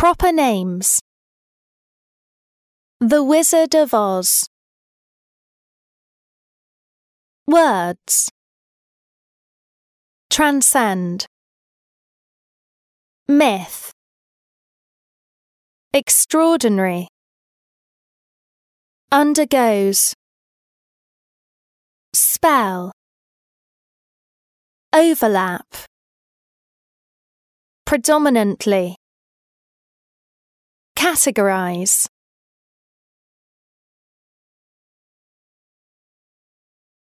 Proper names: The Wizard of Oz. Words: transcend, myth, extraordinary, undergoes, spell, overlap, predominantly, categorize.